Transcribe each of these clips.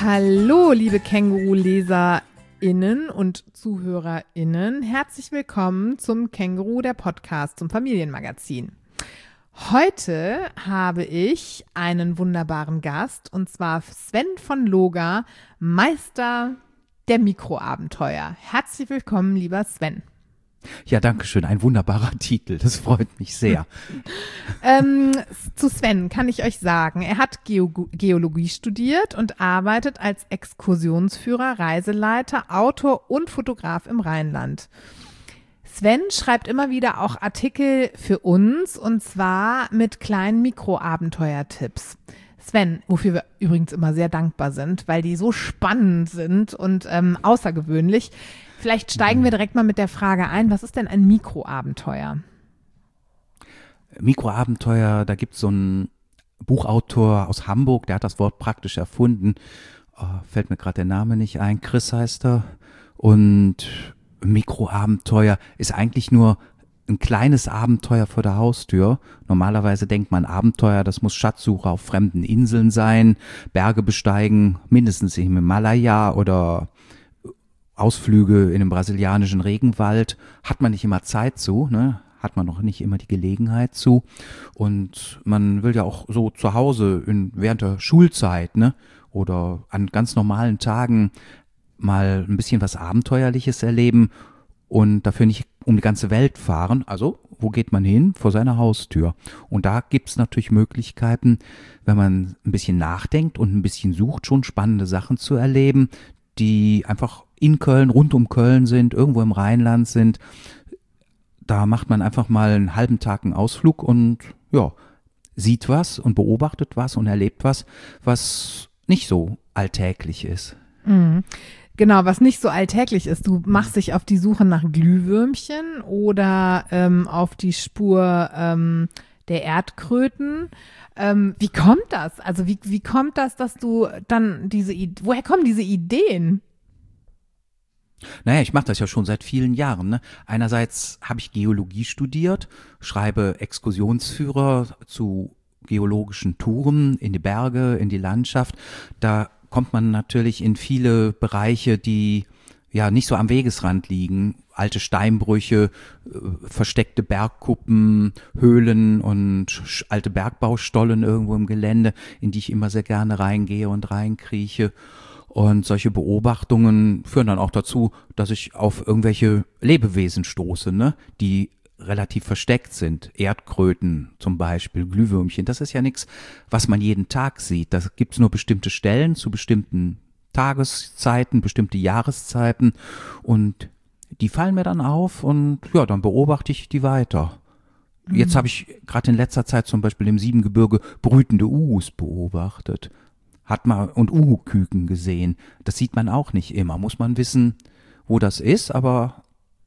Hallo, liebe Känguru-LeserInnen und ZuhörerInnen. Herzlich willkommen zum Känguru, der Podcast, zum Familienmagazin. Heute habe ich einen wunderbaren Gast, und zwar Sven von Loga, Meister der Mikroabenteuer. Herzlich willkommen, lieber Sven. Ja, danke schön. Ein wunderbarer Titel. Das freut mich sehr. Zu Sven kann ich euch sagen, er hat Geologie studiert und arbeitet als Exkursionsführer, Reiseleiter, Autor und Fotograf im Rheinland. Sven schreibt immer wieder auch Artikel für uns, und zwar mit kleinen Mikroabenteuertipps. Sven, wofür wir übrigens immer sehr dankbar sind, weil die so spannend sind und außergewöhnlich. Vielleicht steigen wir direkt mal mit der Frage ein, was ist denn ein Mikroabenteuer? Mikroabenteuer, da gibt es so einen Buchautor aus Hamburg, der hat das Wort praktisch erfunden. Fällt mir gerade der Name nicht ein, Chris heißt er. Und Mikroabenteuer ist eigentlich nur ein kleines Abenteuer vor der Haustür. Normalerweise denkt man Abenteuer, das muss Schatzsuche auf fremden Inseln sein, Berge besteigen, mindestens im Himalaya oder Ausflüge in den brasilianischen Regenwald. Hat man nicht immer Zeit zu, ne? Hat man noch nicht immer die Gelegenheit zu. Und man will ja auch so zu Hause während der Schulzeit, ne? Oder an ganz normalen Tagen mal ein bisschen was Abenteuerliches erleben und dafür nicht um die ganze Welt fahren. Also, wo geht man hin? Vor seiner Haustür. Und da gibt's natürlich Möglichkeiten, wenn man ein bisschen nachdenkt und ein bisschen sucht, schon spannende Sachen zu erleben, die einfach in Köln, rund um Köln sind, irgendwo im Rheinland sind. Da macht man einfach mal einen halben Tag einen Ausflug und ja, sieht was und beobachtet was und erlebt was, was nicht so alltäglich ist. Mhm. Genau, was nicht so alltäglich ist. Du machst dich auf die Suche nach Glühwürmchen oder auf die Spur der Erdkröten. Wie kommt das? Also wie kommt das, dass du dann woher kommen diese Ideen? Naja, ich mache das ja schon seit vielen Jahren. Ne? Einerseits habe ich Geologie studiert, schreibe Exkursionsführer zu geologischen Touren in die Berge, in die Landschaft. Da kommt man natürlich in viele Bereiche, die ja nicht so am Wegesrand liegen. Alte Steinbrüche, versteckte Bergkuppen, Höhlen und alte Bergbaustollen irgendwo im Gelände, in die ich immer sehr gerne reingehe und reinkrieche. Und solche Beobachtungen führen dann auch dazu, dass ich auf irgendwelche Lebewesen stoße, ne, die relativ versteckt sind. Erdkröten zum Beispiel, Glühwürmchen. Das ist ja nichts, was man jeden Tag sieht. Da gibt's nur bestimmte Stellen zu bestimmten Tageszeiten, bestimmte Jahreszeiten. Und die fallen mir dann auf und ja, dann beobachte ich die weiter. Jetzt habe ich gerade in letzter Zeit zum Beispiel im Siebengebirge brütende Uhus beobachtet. Und Uhu-Küken gesehen. Das sieht man auch nicht immer. Muss man wissen, wo das ist, aber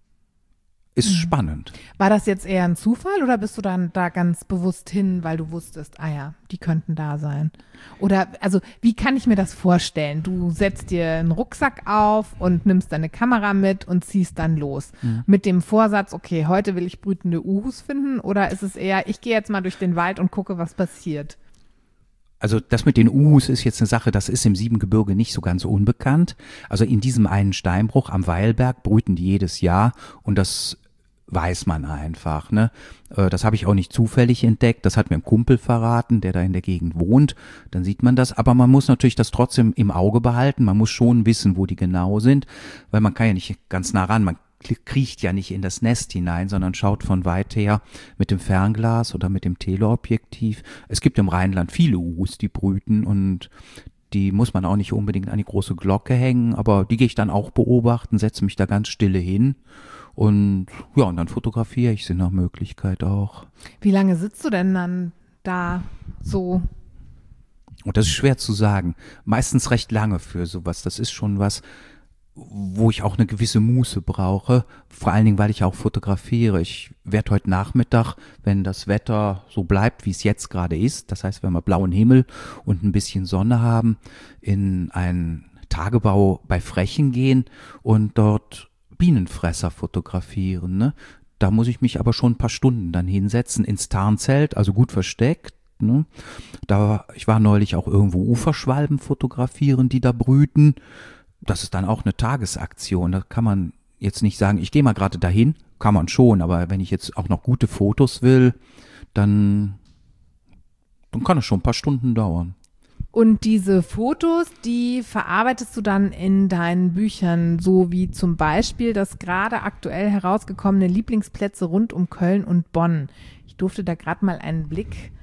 ist spannend. War das jetzt eher ein Zufall oder bist du dann da ganz bewusst hin, weil du wusstest, die könnten da sein? Oder, also, wie kann ich mir das vorstellen? Du setzt dir einen Rucksack auf und nimmst deine Kamera mit und ziehst dann los. Mit dem Vorsatz, okay, heute will ich brütende Uhus finden, oder ist es eher, ich gehe jetzt mal durch den Wald und gucke, was passiert? Also das mit den Uhus ist jetzt eine Sache, das ist im Siebengebirge nicht so ganz unbekannt. Also in diesem einen Steinbruch am Weilberg brüten die jedes Jahr und das weiß man einfach, ne? Das habe ich auch nicht zufällig entdeckt, das hat mir ein Kumpel verraten, der da in der Gegend wohnt, dann sieht man das, aber man muss natürlich das trotzdem im Auge behalten, man muss schon wissen, wo die genau sind, weil man kann ja nicht ganz nah ran, man kriecht ja nicht in das Nest hinein, sondern schaut von weit her mit dem Fernglas oder mit dem Teleobjektiv. Es gibt im Rheinland viele Uhus, die brüten und die muss man auch nicht unbedingt an die große Glocke hängen, aber die gehe ich dann auch beobachten, setze mich da ganz stille hin und ja, und dann fotografiere ich sie nach Möglichkeit auch. Wie lange sitzt du denn dann da so? Und das ist schwer zu sagen. Meistens recht lange für sowas. Das ist schon was, wo ich auch eine gewisse Muße brauche, vor allen Dingen, weil ich auch fotografiere. Ich werde heute Nachmittag, wenn das Wetter so bleibt, wie es jetzt gerade ist, das heißt, wenn wir blauen Himmel und ein bisschen Sonne haben, in einen Tagebau bei Frechen gehen und dort Bienenfresser fotografieren, ne? Da muss ich mich aber schon ein paar Stunden dann hinsetzen ins Tarnzelt, also gut versteckt, ne? Ich war neulich auch irgendwo Uferschwalben fotografieren, die da brüten. Das ist dann auch eine Tagesaktion. Da kann man jetzt nicht sagen, ich gehe mal gerade dahin. Kann man schon, aber wenn ich jetzt auch noch gute Fotos will, dann kann es schon ein paar Stunden dauern. Und diese Fotos, die verarbeitest du dann in deinen Büchern, so wie zum Beispiel das gerade aktuell herausgekommene Lieblingsplätze rund um Köln und Bonn. Ich durfte da gerade mal einen Blick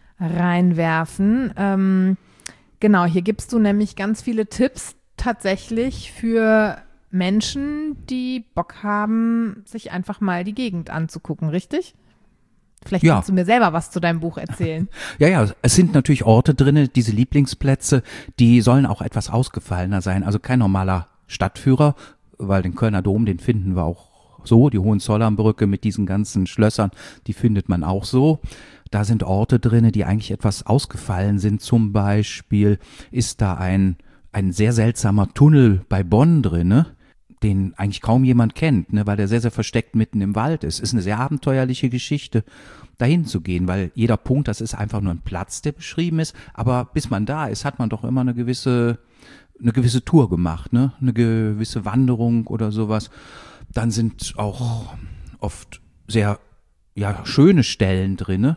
reinwerfen. Genau, hier gibst du nämlich ganz viele Tipps tatsächlich für Menschen, die Bock haben, sich einfach mal die Gegend anzugucken, richtig? Vielleicht kannst du mir selber was zu deinem Buch erzählen. Ja, es sind natürlich Orte drin, diese Lieblingsplätze, die sollen auch etwas ausgefallener sein. Also kein normaler Stadtführer, weil den Kölner Dom, den finden wir auch so. Die Hohenzollernbrücke mit diesen ganzen Schlössern, die findet man auch so. Da sind Orte drin, die eigentlich etwas ausgefallen sind. Zum Beispiel ist da ein sehr seltsamer Tunnel bei Bonn drin, den eigentlich kaum jemand kennt, weil der sehr, sehr versteckt mitten im Wald ist. Ist eine sehr abenteuerliche Geschichte, dahin zu gehen, weil jeder Punkt, das ist einfach nur ein Platz, der beschrieben ist, aber bis man da ist, hat man doch immer eine gewisse Tour gemacht, eine gewisse Wanderung oder sowas. Dann sind auch oft sehr, schöne Stellen drin.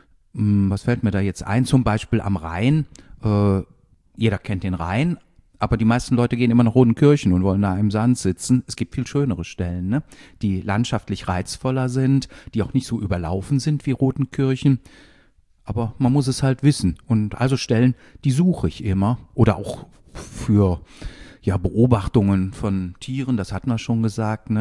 Was fällt mir da jetzt ein? Zum Beispiel am Rhein. Jeder kennt den Rhein, aber die meisten Leute gehen immer nach Rodenkirchen und wollen da im Sand sitzen. Es gibt viel schönere Stellen, die landschaftlich reizvoller sind, die auch nicht so überlaufen sind wie Rodenkirchen. Aber man muss es halt wissen. Und also Stellen, die suche ich immer. Oder auch für Beobachtungen von Tieren, das hatten wir schon gesagt.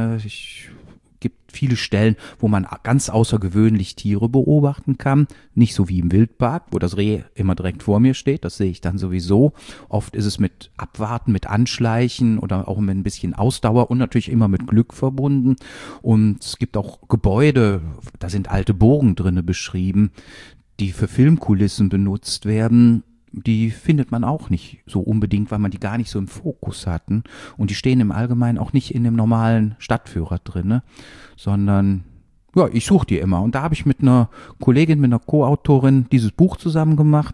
Gibt viele Stellen, wo man ganz außergewöhnlich Tiere beobachten kann. Nicht so wie im Wildpark, wo das Reh immer direkt vor mir steht. Das sehe ich dann sowieso. Oft ist es mit Abwarten, mit Anschleichen oder auch mit ein bisschen Ausdauer und natürlich immer mit Glück verbunden. Und es gibt auch Gebäude, da sind alte Burgen drinne beschrieben, die für Filmkulissen benutzt werden. Die findet man auch nicht so unbedingt, weil man die gar nicht so im Fokus hatten. Und die stehen im Allgemeinen auch nicht in dem normalen Stadtführer drin, sondern ich suche die immer. Und da habe ich mit einer Kollegin, mit einer Co-Autorin dieses Buch zusammen gemacht,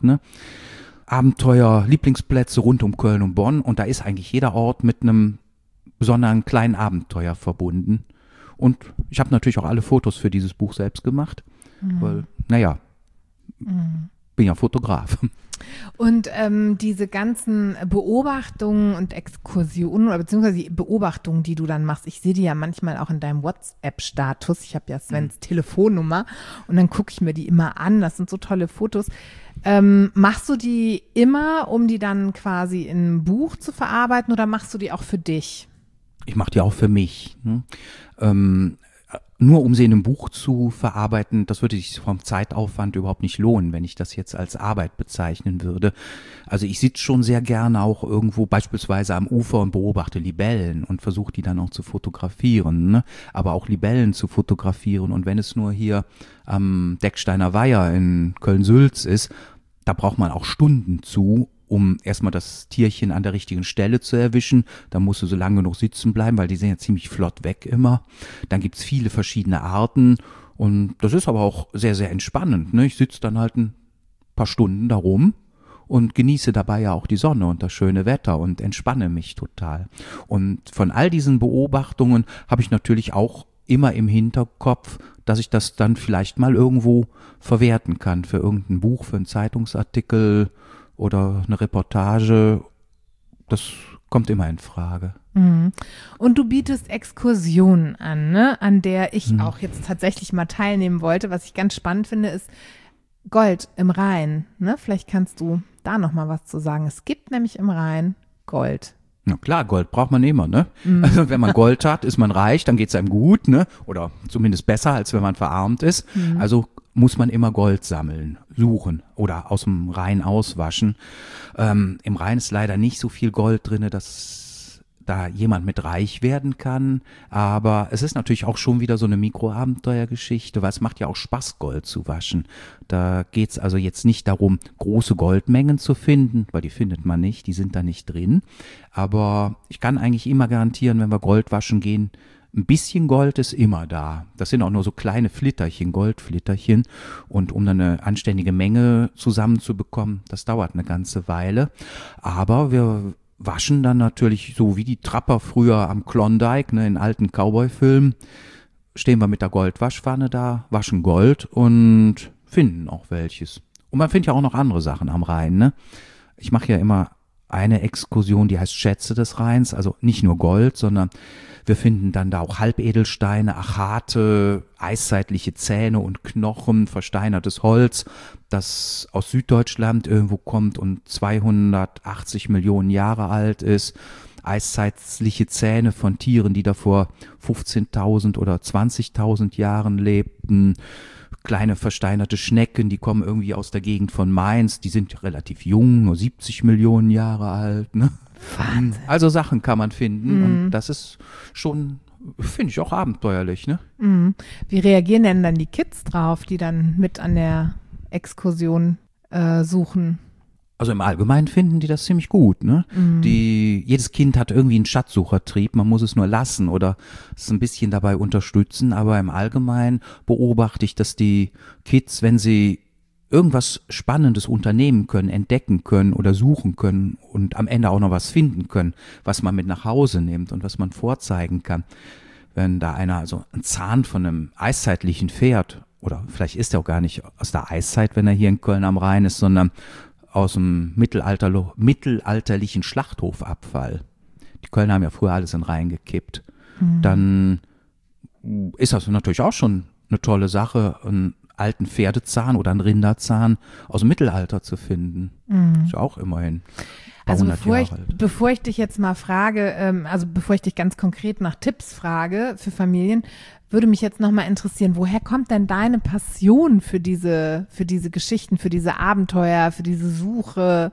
Abenteuer, Lieblingsplätze rund um Köln und Bonn. Und da ist eigentlich jeder Ort mit einem besonderen kleinen Abenteuer verbunden. Und ich habe natürlich auch alle Fotos für dieses Buch selbst gemacht, weil, bin ja Fotograf. Und diese ganzen Beobachtungen und Exkursionen oder beziehungsweise die Beobachtungen, die du dann machst, ich sehe die ja manchmal auch in deinem WhatsApp-Status. Ich habe ja Svens Telefonnummer und dann gucke ich mir die immer an. Das sind so tolle Fotos. Machst du die immer, um die dann quasi in ein Buch zu verarbeiten oder machst du die auch für dich? Ich mache die auch für mich. Nur um sie in einem Buch zu verarbeiten, das würde sich vom Zeitaufwand überhaupt nicht lohnen, wenn ich das jetzt als Arbeit bezeichnen würde. Also ich sitze schon sehr gerne auch irgendwo beispielsweise am Ufer und beobachte Libellen und versuche die dann auch zu fotografieren, aber auch Libellen zu fotografieren. Und wenn es nur hier am Decksteiner Weiher in Köln-Sülz ist, da braucht man auch Stunden zu, um erstmal das Tierchen an der richtigen Stelle zu erwischen. Da musst du so lange genug sitzen bleiben, weil die sind ja ziemlich flott weg immer. Dann gibt's viele verschiedene Arten und das ist aber auch sehr, sehr entspannend. Ich sitze dann halt ein paar Stunden da rum und genieße dabei ja auch die Sonne und das schöne Wetter und entspanne mich total. Und von all diesen Beobachtungen habe ich natürlich auch immer im Hinterkopf, dass ich das dann vielleicht mal irgendwo verwerten kann für irgendein Buch, für einen Zeitungsartikel oder eine Reportage, das kommt immer in Frage. Und du bietest Exkursionen an, an der ich auch jetzt tatsächlich mal teilnehmen wollte. Was ich ganz spannend finde, ist Gold im Rhein. Vielleicht kannst du da noch mal was zu sagen. Es gibt nämlich im Rhein Gold. Na klar, Gold braucht man immer, Also wenn man Gold hat, ist man reich, dann geht's einem gut, Oder zumindest besser, als wenn man verarmt ist. Also muss man immer Gold sammeln, suchen oder aus dem Rhein auswaschen. Im Rhein ist leider nicht so viel Gold drin, dass da jemand mit reich werden kann. Aber es ist natürlich auch schon wieder so eine Mikroabenteuergeschichte, weil es macht ja auch Spaß, Gold zu waschen. Da geht's also jetzt nicht darum, große Goldmengen zu finden, weil die findet man nicht, die sind da nicht drin. Aber ich kann eigentlich immer garantieren, wenn wir Gold waschen gehen, ein bisschen Gold ist immer da. Das sind auch nur so kleine Flitterchen, Goldflitterchen. Und um dann eine anständige Menge zusammenzubekommen, das dauert eine ganze Weile. Aber wir waschen dann natürlich so wie die Trapper früher am Klondike, ne, in alten Cowboy-Filmen, stehen wir mit der Goldwaschpfanne da, waschen Gold und finden auch welches. Und man findet ja auch noch andere Sachen am Rhein, ne? Ich mache ja immer eine Exkursion, die heißt Schätze des Rheins, also nicht nur Gold, sondern wir finden dann da auch Halbedelsteine, Achate, eiszeitliche Zähne und Knochen, versteinertes Holz, das aus Süddeutschland irgendwo kommt und 280 Millionen Jahre alt ist. Eiszeitliche Zähne von Tieren, die da vor 15.000 oder 20.000 Jahren lebten. Kleine versteinerte Schnecken, die kommen irgendwie aus der Gegend von Mainz, die sind relativ jung, nur 70 Millionen Jahre alt. Ne? Wahnsinn. Also Sachen kann man finden und das ist schon, finde ich, auch abenteuerlich. Ne? Mhm. Wie reagieren denn dann die Kids drauf, die dann mit an der Exkursion suchen? Also im Allgemeinen finden die das ziemlich gut, ne? Jedes Kind hat irgendwie einen Schatzsuchertrieb, man muss es nur lassen oder es ein bisschen dabei unterstützen, aber im Allgemeinen beobachte ich, dass die Kids, wenn sie irgendwas Spannendes unternehmen können, entdecken können oder suchen können und am Ende auch noch was finden können, was man mit nach Hause nimmt und was man vorzeigen kann. Wenn da einer also einen Zahn von einem eiszeitlichen Pferd, oder vielleicht ist er auch gar nicht aus der Eiszeit, wenn er hier in Köln am Rhein ist, sondern aus dem mittelalterlichen Schlachthofabfall. Die Kölner haben ja früher alles in den Rhein gekippt. Dann ist das natürlich auch schon eine tolle Sache, einen alten Pferdezahn oder einen Rinderzahn aus dem Mittelalter zu finden. Ist ja auch immerhin Also 100 Jahre alt. bevor ich dich jetzt mal frage, also bevor ich dich ganz konkret nach Tipps frage für Familien, würde mich jetzt nochmal interessieren, woher kommt denn deine Passion für diese Geschichten, für diese Abenteuer, für diese Suche?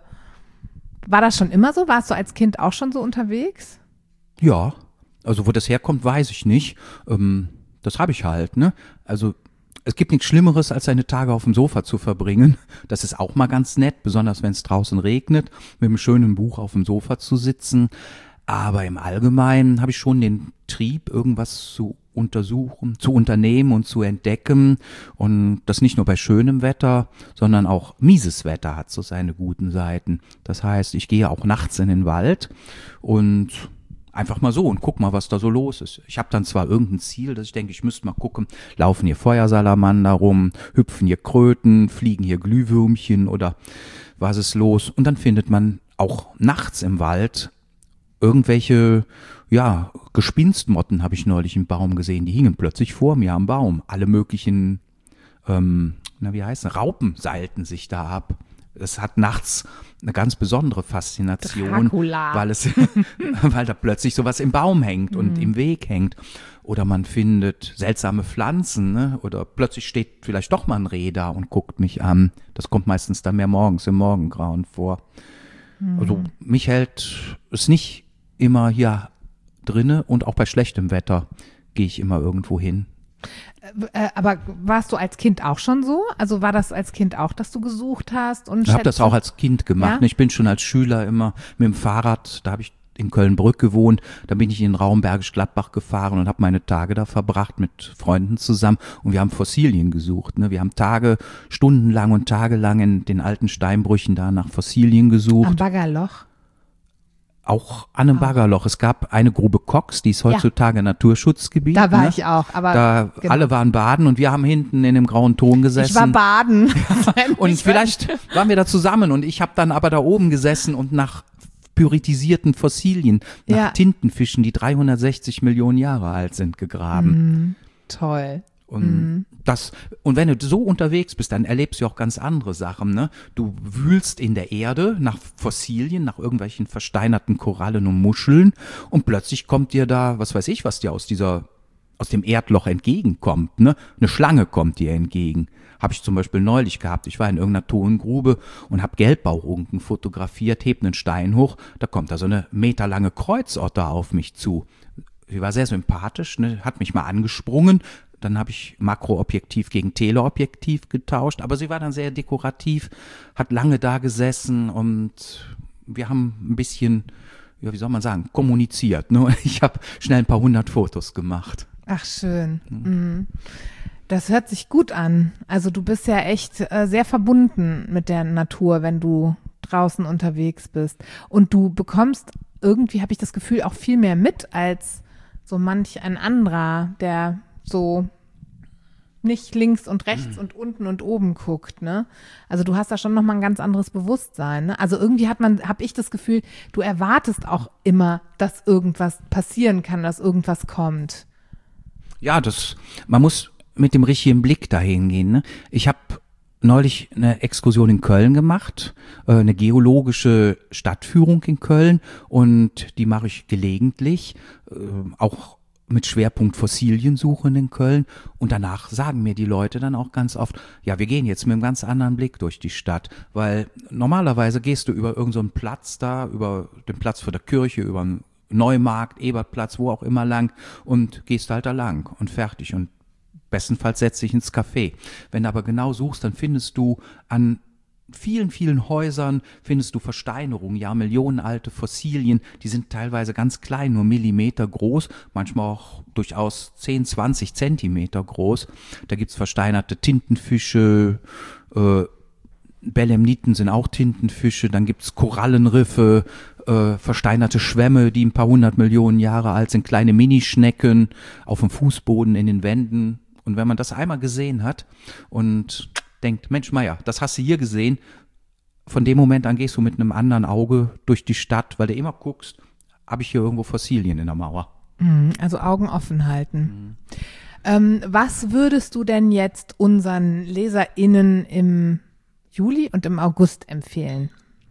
War das schon immer so? Warst du als Kind auch schon so unterwegs? Ja, also wo das herkommt, weiß ich nicht. Das habe ich halt, ne? Also es gibt nichts Schlimmeres, als seine Tage auf dem Sofa zu verbringen. Das ist auch mal ganz nett, besonders wenn es draußen regnet, mit einem schönen Buch auf dem Sofa zu sitzen. Aber im Allgemeinen habe ich schon den Trieb, irgendwas zu untersuchen, zu unternehmen und zu entdecken. Und das nicht nur bei schönem Wetter, sondern auch mieses Wetter hat so seine guten Seiten. Das heißt, ich gehe auch nachts in den Wald und einfach mal so und guck mal, was da so los ist. Ich habe dann zwar irgendein Ziel, dass ich denke, ich müsste mal gucken, laufen hier Feuersalamander rum, hüpfen hier Kröten, fliegen hier Glühwürmchen oder was ist los? Und dann findet man auch nachts im Wald irgendwelche, ja, Gespinstmotten habe ich neulich im Baum gesehen, die hingen plötzlich vor mir am Baum. Alle möglichen, Raupen seilten sich da ab. Es hat nachts eine ganz besondere Faszination, Dracula. weil da plötzlich sowas im Baum hängt und im Weg hängt. Oder man findet seltsame Pflanzen, ne? Oder plötzlich steht vielleicht doch mal ein Reh da und guckt mich an. Das kommt meistens dann mehr morgens im Morgengrauen vor. Also mich hält es nicht immer hier drinne und auch bei schlechtem Wetter gehe ich immer irgendwo hin. Aber warst du als Kind auch schon so? Also war das als Kind auch, dass du gesucht hast? Und Ich habe das auch als Kind gemacht. Ja? Ich bin schon als Schüler immer mit dem Fahrrad, da habe ich in Kölnbrück gewohnt, da bin ich in den Raum Bergisch Gladbach gefahren und habe meine Tage da verbracht mit Freunden zusammen und wir haben Fossilien gesucht. Ne? Wir haben stundenlang und tagelang in den alten Steinbrüchen da nach Fossilien gesucht. Am Baggerloch? Auch an einem Baggerloch. Es gab eine Grube Cox, die ist heutzutage Naturschutzgebiet. Da war ne? ich auch. Aber Da genau. alle waren baden und wir haben hinten in dem grauen Ton gesessen. Ich war baden. Und vielleicht waren wir da zusammen und ich habe dann aber da oben gesessen und nach pyritisierten Fossilien, nach Ja. Tintenfischen, die 360 Millionen Jahre alt sind, gegraben. Toll. Und und wenn du so unterwegs bist, dann erlebst du auch ganz andere Sachen, ne? Du wühlst in der Erde nach Fossilien, nach irgendwelchen versteinerten Korallen und Muscheln und plötzlich kommt dir da, was weiß ich, was dir aus dem Erdloch entgegenkommt, ne? Eine Schlange kommt dir entgegen. Habe ich zum Beispiel neulich gehabt. Ich war in irgendeiner Tongrube und habe Gelbbauchunken fotografiert, heb einen Stein hoch, da kommt da so eine meterlange Kreuzotter auf mich zu. Sie war sehr sympathisch, ne? Hat mich mal angesprungen. Dann habe ich Makroobjektiv gegen Teleobjektiv getauscht, aber sie war dann sehr dekorativ, hat lange da gesessen und wir haben ein bisschen ja, wie soll man sagen, kommuniziert. Ne? Ich habe schnell ein paar 100 Fotos gemacht. Ach, schön. Mhm. Das hört sich gut an. Also du bist ja echt sehr verbunden mit der Natur, wenn du draußen unterwegs bist. Und du bekommst irgendwie, habe ich das Gefühl, auch viel mehr mit als so manch ein anderer, der so nicht links und rechts und unten und oben guckt, ne? Also du hast da schon nochmal ein ganz anderes Bewusstsein, ne? Also irgendwie habe ich das Gefühl, du erwartest auch immer, dass irgendwas passieren kann, dass irgendwas kommt. Ja, man muss mit dem richtigen Blick dahin gehen. Ne? Ich habe neulich eine Exkursion in Köln gemacht, eine geologische Stadtführung in Köln und die mache ich gelegentlich, auch mit Schwerpunkt Fossiliensuchen in Köln und danach sagen mir die Leute dann auch ganz oft, ja, wir gehen jetzt mit einem ganz anderen Blick durch die Stadt, weil normalerweise gehst du über irgendeinen so Platz da, über den Platz vor der Kirche, über den Neumarkt, Ebertplatz, wo auch immer lang und gehst halt da lang und fertig und bestenfalls setzt dich ins Café. Wenn du aber genau suchst, dann findest du an vielen, vielen Häusern, findest du Versteinerungen, ja, millionenalte Fossilien, die sind teilweise ganz klein, nur Millimeter groß, manchmal auch durchaus 10, 20 Zentimeter groß. Da gibt's versteinerte Tintenfische, Belemniten sind auch Tintenfische, dann gibt's Korallenriffe, versteinerte Schwämme, die ein paar 100 Millionen Jahre alt sind, kleine Minischnecken auf dem Fußboden, in den Wänden. Und wenn man das einmal gesehen hat und denkt, Mensch Meier, das hast du hier gesehen, von dem Moment an gehst du mit einem anderen Auge durch die Stadt, weil du immer guckst, habe ich hier irgendwo Fossilien in der Mauer. Also Augen offen halten. Was würdest du denn jetzt unseren LeserInnen im Juli und im August empfehlen?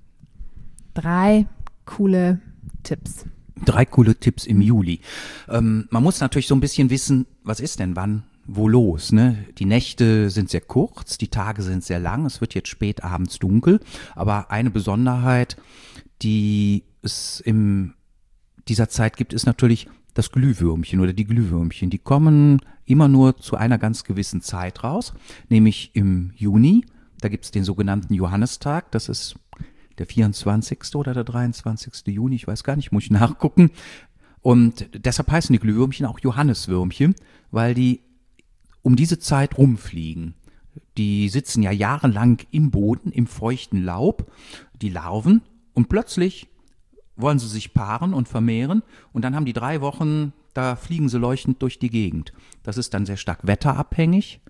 3 coole Tipps. 3 coole Tipps im Juli. Man muss natürlich so ein bisschen wissen, was ist denn wann, wo los, ne? Die Nächte sind sehr kurz, die Tage sind sehr lang, es wird jetzt spät abends dunkel, aber eine Besonderheit, die es in dieser Zeit gibt, ist natürlich das Glühwürmchen oder die Glühwürmchen. Die kommen immer nur zu einer ganz gewissen Zeit raus, nämlich im Juni. Da gibt's den sogenannten Johannistag, das ist der 24. oder der 23. Juni, ich weiß gar nicht, muss ich nachgucken. Und deshalb heißen die Glühwürmchen auch Johanniswürmchen, weil die um diese Zeit rumfliegen. Die sitzen ja jahrelang im Boden, im feuchten Laub, die Larven, und plötzlich wollen sie sich paaren und vermehren und dann haben die 3 Wochen, da fliegen sie leuchtend durch die Gegend. Das ist dann sehr stark wetterabhängig.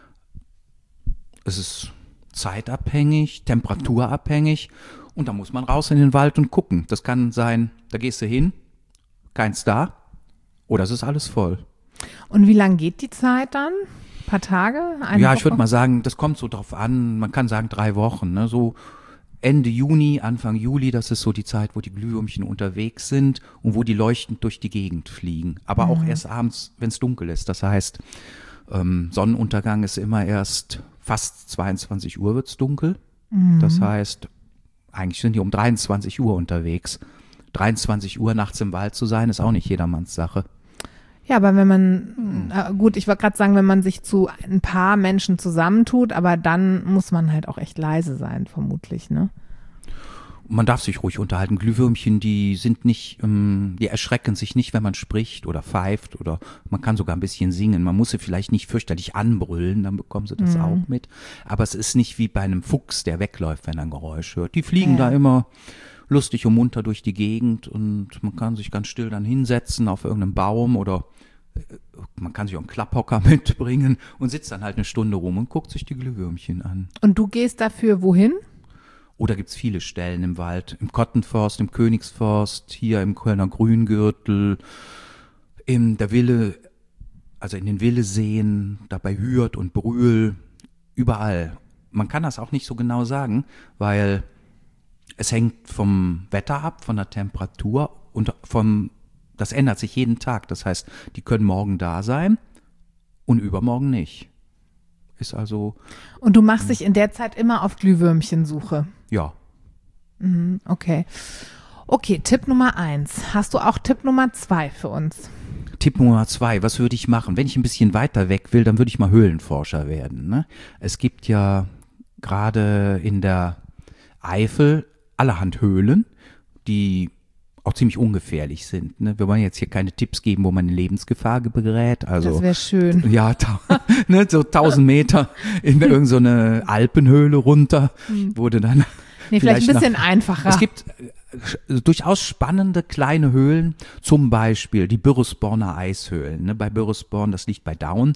Es ist zeitabhängig, temperaturabhängig und da muss man raus in den Wald und gucken. Das kann sein, da gehst du hin, keins da oder es ist alles voll. Und wie lang geht die Zeit dann? Ein paar Tage? Ja, ich würde mal sagen, das kommt so drauf an, man kann sagen 3 Wochen, ne? So Ende Juni, Anfang Juli, das ist so die Zeit, wo die Glühwürmchen unterwegs sind und wo die leuchtend durch die Gegend fliegen. Aber auch erst abends, wenn es dunkel ist. Das heißt, Sonnenuntergang ist immer erst fast 22 Uhr wird's dunkel. Das heißt, eigentlich sind die um 23 Uhr unterwegs. 23 Uhr nachts im Wald zu sein, ist auch nicht jedermanns Sache. Ja, aber wenn man, gut, ich wollte gerade sagen, wenn man sich zu ein paar Menschen zusammentut, aber dann muss man halt auch echt leise sein, vermutlich, ne? Man darf sich ruhig unterhalten. Glühwürmchen, die sind nicht, die erschrecken sich nicht, wenn man spricht oder pfeift oder man kann sogar ein bisschen singen. Man muss sie vielleicht nicht fürchterlich anbrüllen, dann bekommen sie das auch mit. Aber es ist nicht wie bei einem Fuchs, der wegläuft, wenn er ein Geräusch hört. Die fliegen da immer lustig und munter durch die Gegend und man kann sich ganz still dann hinsetzen auf irgendeinem Baum oder man kann sich auch einen Klapphocker mitbringen und sitzt dann halt eine Stunde rum und guckt sich die Glühwürmchen an. Und du gehst dafür wohin? Oder gibt's viele Stellen im Wald, im Kottenforst, im Königsforst, hier im Kölner Grüngürtel, in der Wille, also in den Willeseen, da bei Hürth und Brühl, überall. Man kann das auch nicht so genau sagen, weil es hängt vom Wetter ab, von der Temperatur und das ändert sich jeden Tag. Das heißt, die können morgen da sein und übermorgen nicht. Ist also. Und du machst dich in der Zeit immer auf Glühwürmchensuche? Ja. Okay. Okay, Tipp Nummer 1. Hast du auch Tipp Nummer 2 für uns? Tipp Nummer 2, was würde ich machen? Wenn ich ein bisschen weiter weg will, dann würde ich mal Höhlenforscher werden. Ne? Es gibt ja gerade in der Eifel allerhand Höhlen, die auch ziemlich ungefährlich sind. Ne? Wir wollen jetzt hier keine Tipps geben, wo man in Lebensgefahr berät. Also, das wäre schön. Ja, ne, so 1000 Meter in irgend so eine Alpenhöhle runter, wurde dann Nee, vielleicht ein bisschen einfacher. Es gibt durchaus spannende kleine Höhlen, zum Beispiel die Bürresborner Eishöhlen. Ne? Bei Bürresborn, das liegt bei Daun.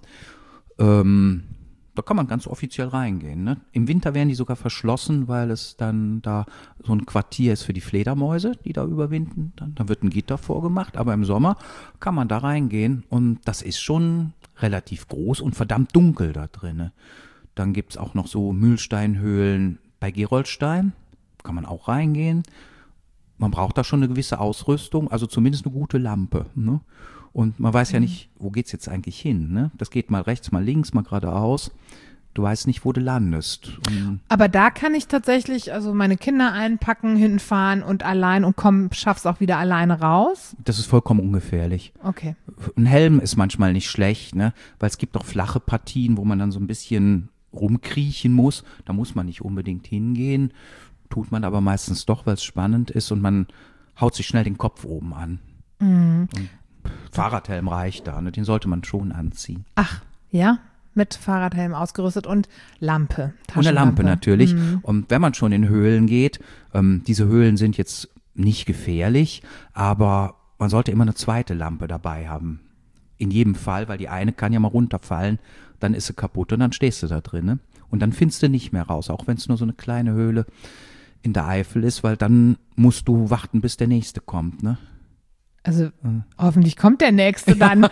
Da kann man ganz offiziell reingehen. Ne? Im Winter werden die sogar verschlossen, weil es dann da so ein Quartier ist für die Fledermäuse, die da überwinden. Dann wird ein Gitter vorgemacht, aber im Sommer kann man da reingehen und das ist schon relativ groß und verdammt dunkel da drin. Dann gibt's auch noch so Mühlsteinhöhlen bei Gerolstein, kann man auch reingehen. Man braucht da schon eine gewisse Ausrüstung, also zumindest eine gute Lampe. Ne? Und man weiß ja nicht, wo geht's jetzt eigentlich hin. Ne? Das geht mal rechts, mal links, mal geradeaus. Du weißt nicht, wo du landest. Aber da kann ich tatsächlich also meine Kinder einpacken, hinfahren und schaff's auch wieder alleine raus. Das ist vollkommen ungefährlich. Okay. Ein Helm ist manchmal nicht schlecht, ne? Weil es gibt auch flache Partien, wo man dann so ein bisschen rumkriechen muss. Da muss man nicht unbedingt hingehen. Tut man aber meistens doch, weil es spannend ist und man haut sich schnell den Kopf oben an. Und Fahrradhelm reicht da, ne? Den sollte man schon anziehen. Ach, ja, mit Fahrradhelm ausgerüstet und Lampe. Und eine Lampe natürlich. Und wenn man schon in Höhlen geht, diese Höhlen sind jetzt nicht gefährlich, aber man sollte immer eine zweite Lampe dabei haben. In jedem Fall, weil die eine kann ja mal runterfallen, dann ist sie kaputt und dann stehst du da drin. Ne? Und dann findest du nicht mehr raus, auch wenn es nur so eine kleine Höhle in der Eifel ist, weil dann musst du warten, bis der Nächste kommt, ne? Also hoffentlich kommt der Nächste dann.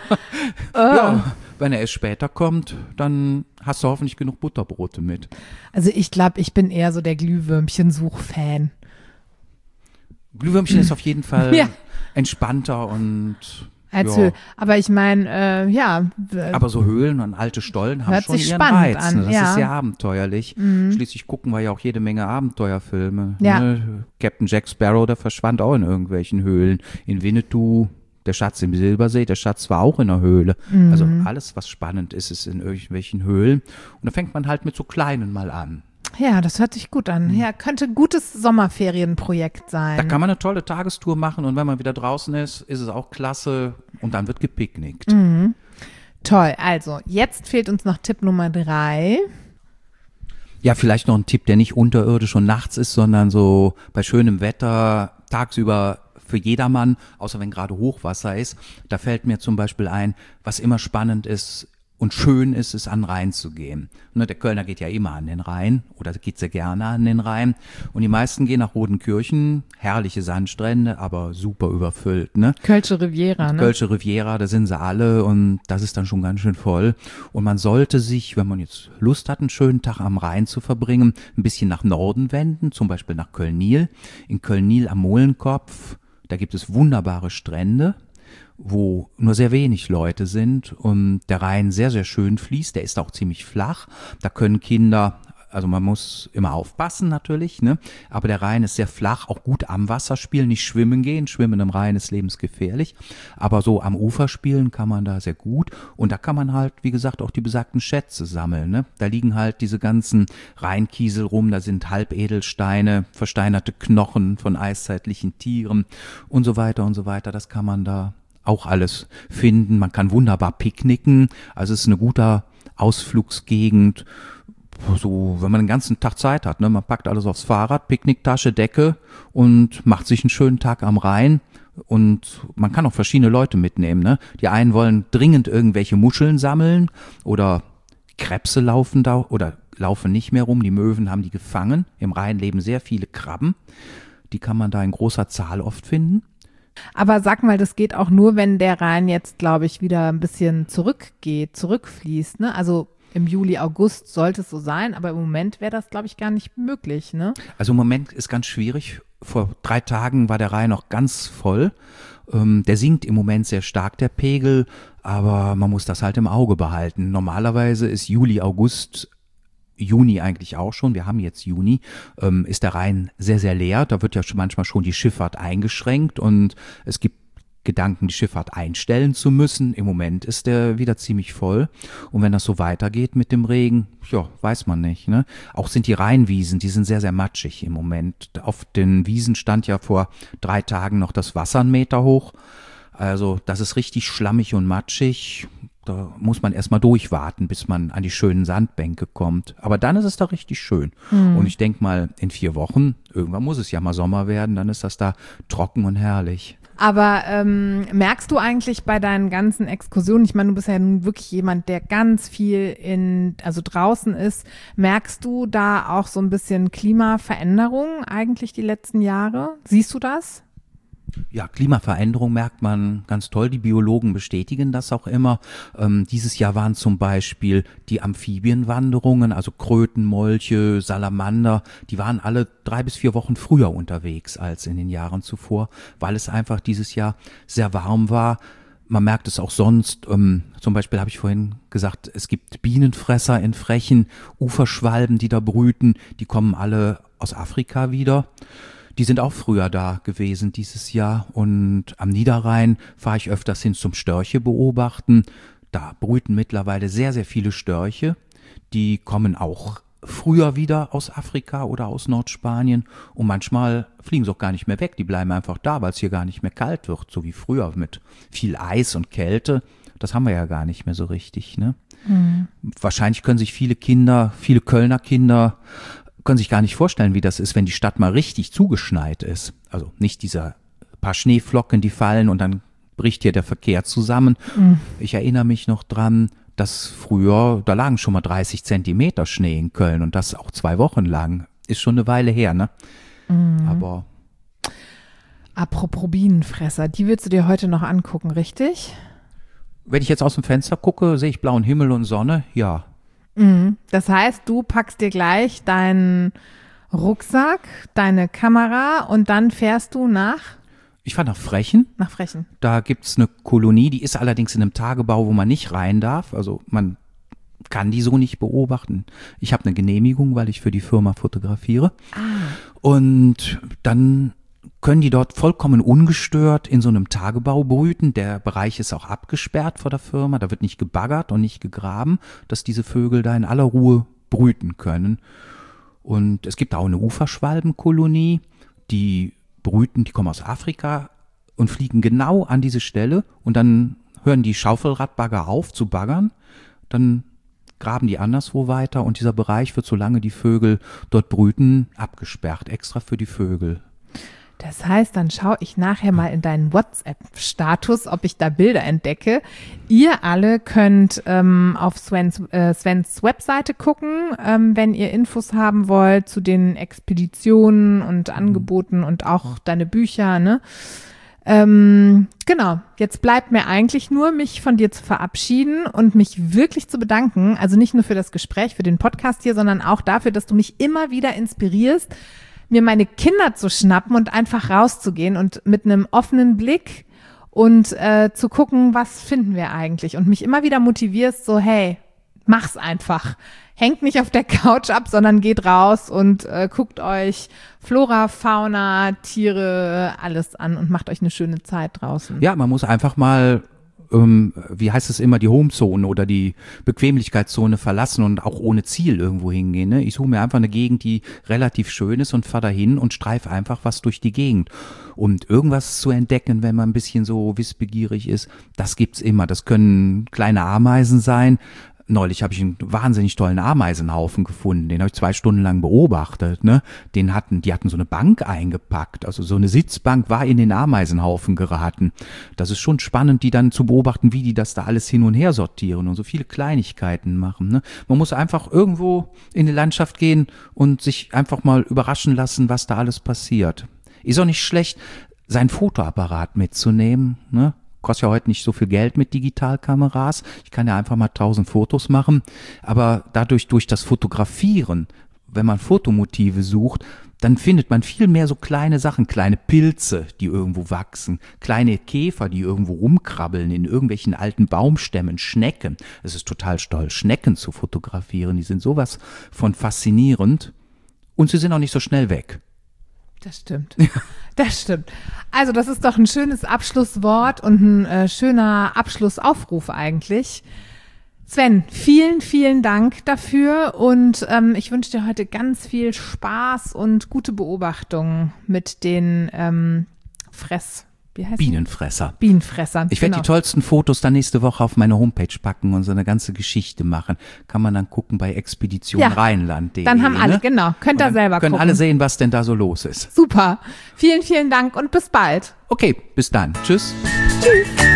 Ja, wenn er erst später kommt, dann hast du hoffentlich genug Butterbrote mit. Also ich glaube, ich bin eher so der Glühwürmchen-Such-Fan. Glühwürmchen ist auf jeden Fall entspannter und aber ich meine, aber so Höhlen und alte Stollen haben hört schon sich ihren spannend Reiz. an, Ne? Das ja. ist sehr abenteuerlich. Schließlich gucken wir ja auch jede Menge Abenteuerfilme. Ja. Ne? Captain Jack Sparrow, der verschwand auch in irgendwelchen Höhlen. In Winnetou, der Schatz im Silbersee, der Schatz war auch in einer Höhle. Also alles, was spannend ist, ist in irgendwelchen Höhlen. Und da fängt man halt mit so kleinen mal an. Ja, das hört sich gut an. Ja, könnte ein gutes Sommerferienprojekt sein. Da kann man eine tolle Tagestour machen und wenn man wieder draußen ist, ist es auch klasse und dann wird gepicknickt. Toll, also jetzt fehlt uns noch Tipp Nummer 3. Ja, vielleicht noch ein Tipp, der nicht unterirdisch und nachts ist, sondern so bei schönem Wetter tagsüber für jedermann, außer wenn gerade Hochwasser ist. Da fällt mir zum Beispiel ein, was immer spannend ist und schön ist, ist an den Rhein zu gehen. Ne, der Kölner geht ja immer an den Rhein oder geht sehr gerne an den Rhein. Und die meisten gehen nach Rodenkirchen, herrliche Sandstrände, aber super überfüllt. Ne? Kölsche Riviera, ne? Kölsche Riviera, da sind sie alle und das ist dann schon ganz schön voll. Und man sollte sich, wenn man jetzt Lust hat, einen schönen Tag am Rhein zu verbringen, ein bisschen nach Norden wenden, zum Beispiel nach Köln-Nil. In Köln-Nil am Mohlenkopf, da gibt es wunderbare Strände, wo nur sehr wenig Leute sind und der Rhein sehr, sehr schön fließt. Der ist auch ziemlich flach. Da können Kinder, also man muss immer aufpassen natürlich, ne? Aber der Rhein ist sehr flach, auch gut am Wasser spielen, nicht schwimmen gehen. Schwimmen im Rhein ist lebensgefährlich. Aber so am Ufer spielen kann man da sehr gut. Und da kann man halt, wie gesagt, auch die besagten Schätze sammeln, ne? Da liegen halt diese ganzen Rheinkiesel rum, da sind Halbedelsteine, versteinerte Knochen von eiszeitlichen Tieren und so weiter und so weiter. Das kann man da auch alles finden. Man kann wunderbar picknicken. Also es ist eine gute Ausflugsgegend. So, wenn man den ganzen Tag Zeit hat, ne? Man packt alles aufs Fahrrad, Picknicktasche, Decke und macht sich einen schönen Tag am Rhein. Und man kann auch verschiedene Leute mitnehmen, ne? Die einen wollen dringend irgendwelche Muscheln sammeln oder Krebse laufen da oder laufen nicht mehr rum. Die Möwen haben die gefangen. Im Rhein leben sehr viele Krabben. Die kann man da in großer Zahl oft finden. Aber sag mal, das geht auch nur, wenn der Rhein jetzt, glaube ich, wieder ein bisschen zurückfließt, ne? Also im Juli, August sollte es so sein, aber im Moment wäre das, glaube ich, gar nicht möglich, ne? Also im Moment ist ganz schwierig. Vor 3 Tagen war der Rhein noch ganz voll. Der sinkt im Moment sehr stark, der Pegel, aber man muss das halt im Auge behalten. Normalerweise ist Juli, August, Juni eigentlich auch schon, wir haben jetzt Juni, ist der Rhein sehr, sehr leer. Da wird ja manchmal schon die Schifffahrt eingeschränkt und es gibt Gedanken, die Schifffahrt einstellen zu müssen. Im Moment ist der wieder ziemlich voll. Und wenn das so weitergeht mit dem Regen, ja, weiß man nicht, ne? Auch sind die Rheinwiesen, die sind sehr, sehr matschig im Moment. Auf den Wiesen stand ja vor 3 Tagen noch das Wasser 1 Meter hoch. Also das ist richtig schlammig und matschig. Da muss man erstmal durchwarten, bis man an die schönen Sandbänke kommt. Aber dann ist es da richtig schön. Und ich denke mal, in 4 Wochen, irgendwann muss es ja mal Sommer werden, dann ist das da trocken und herrlich. Aber merkst du eigentlich bei deinen ganzen Exkursionen, ich meine, du bist ja nun wirklich jemand, der ganz viel also draußen ist, merkst du da auch so ein bisschen Klimaveränderung eigentlich die letzten Jahre? Siehst du das? Ja, Klimaveränderung merkt man ganz toll. Die Biologen bestätigen das auch immer. Dieses Jahr waren zum Beispiel die Amphibienwanderungen, also Kröten, Molche, Salamander, die waren alle 3 bis 4 Wochen früher unterwegs als in den Jahren zuvor, weil es einfach dieses Jahr sehr warm war. Man merkt es auch sonst. Zum Beispiel habe ich vorhin gesagt, es gibt Bienenfresser in Frechen, Uferschwalben, die da brüten, die kommen alle aus Afrika wieder. Die sind auch früher da gewesen dieses Jahr und am Niederrhein fahre ich öfters hin zum Störche beobachten. Da brüten mittlerweile sehr, sehr viele Störche. Die kommen auch früher wieder aus Afrika oder aus Nordspanien und manchmal fliegen sie auch gar nicht mehr weg. Die bleiben einfach da, weil es hier gar nicht mehr kalt wird, so wie früher mit viel Eis und Kälte. Das haben wir ja gar nicht mehr so richtig, ne? Wahrscheinlich können sich viele Kölner Kinder können sich gar nicht vorstellen, wie das ist, wenn die Stadt mal richtig zugeschneit ist. Also nicht diese paar Schneeflocken, die fallen und dann bricht hier der Verkehr zusammen. Ich erinnere mich noch dran, dass früher, da lagen schon mal 30 Zentimeter Schnee in Köln und das auch 2 Wochen lang. Ist schon eine Weile her, ne? Aber apropos Bienenfresser, die willst du dir heute noch angucken, richtig? wenn ich jetzt aus dem Fenster gucke, sehe ich blauen Himmel und Sonne, ja. Das heißt, du packst dir gleich deinen Rucksack, deine Kamera und dann fährst du nach? Ich fahre nach Frechen. Nach Frechen. Da gibt's eine Kolonie, die ist allerdings in einem Tagebau, wo man nicht rein darf. Also man kann die so nicht beobachten. Ich habe eine Genehmigung, weil ich für die Firma fotografiere. Und dann können die dort vollkommen ungestört in so einem Tagebau brüten. Der Bereich ist auch abgesperrt vor der Firma. Da wird nicht gebaggert und nicht gegraben, dass diese Vögel da in aller Ruhe brüten können. Und es gibt auch eine Uferschwalbenkolonie, die brüten, die kommen aus Afrika und fliegen genau an diese Stelle. Und dann hören die Schaufelradbagger auf zu baggern. Dann graben die anderswo weiter und dieser Bereich wird, solange die Vögel dort brüten, abgesperrt, extra für die Vögel. Das heißt, dann schaue ich nachher mal in deinen WhatsApp-Status, ob ich da Bilder entdecke. Ihr alle könnt auf Svens Webseite gucken, wenn ihr Infos haben wollt zu den Expeditionen und Angeboten und auch deine Bücher, ne? Genau, jetzt bleibt mir eigentlich nur, mich von dir zu verabschieden und mich wirklich zu bedanken. Also nicht nur für das Gespräch, für den Podcast hier, sondern auch dafür, dass du mich immer wieder inspirierst, mir meine Kinder zu schnappen und einfach rauszugehen und mit einem offenen Blick und zu gucken, was finden wir eigentlich und mich immer wieder motivierst, so hey, mach's einfach. Hängt nicht auf der Couch ab, sondern geht raus und guckt euch Flora, Fauna, Tiere, alles an und macht euch eine schöne Zeit draußen. Ja, man muss einfach mal, wie heißt es immer, die Homezone oder die Bequemlichkeitszone verlassen und auch ohne Ziel irgendwo hingehen. Ne? Ich suche mir einfach eine Gegend, die relativ schön ist und fahre dahin und streife einfach was durch die Gegend. Und irgendwas zu entdecken, wenn man ein bisschen so wissbegierig ist, das gibt's immer. Das können kleine Ameisen sein. Neulich habe ich einen wahnsinnig tollen Ameisenhaufen gefunden, den habe ich 2 Stunden lang beobachtet, ne? Die hatten so eine Bank eingepackt, also so eine Sitzbank war in den Ameisenhaufen geraten. Das ist schon spannend, die dann zu beobachten, wie die das da alles hin und her sortieren und so viele Kleinigkeiten machen, ne? Man muss einfach irgendwo in die Landschaft gehen und sich einfach mal überraschen lassen, was da alles passiert. Ist auch nicht schlecht, seinen Fotoapparat mitzunehmen, ne? Kostet ja heute nicht so viel Geld mit Digitalkameras. Ich kann ja einfach mal 1000 Fotos machen. Aber dadurch, durch das Fotografieren, wenn man Fotomotive sucht, dann findet man viel mehr so kleine Sachen, kleine Pilze, die irgendwo wachsen, kleine Käfer, die irgendwo rumkrabbeln in irgendwelchen alten Baumstämmen, Schnecken. Es ist total toll, Schnecken zu fotografieren. Die sind sowas von faszinierend und sie sind auch nicht so schnell weg. Das stimmt. Das stimmt. Also das ist doch ein schönes Abschlusswort und ein schöner Abschlussaufruf eigentlich. Sven, vielen, vielen Dank dafür und ich wünsche dir heute ganz viel Spaß und gute Beobachtungen mit den Bienenfressern. Ich werde die tollsten Fotos dann nächste Woche auf meine Homepage packen und so eine ganze Geschichte machen. Kann man dann gucken bei Expedition Rheinland.de. Dann haben alle, genau. Könnt ihr selber gucken. Können alle sehen, was denn da so los ist. Super. Vielen, vielen Dank und bis bald. Okay, bis dann. Tschüss. Tschüss.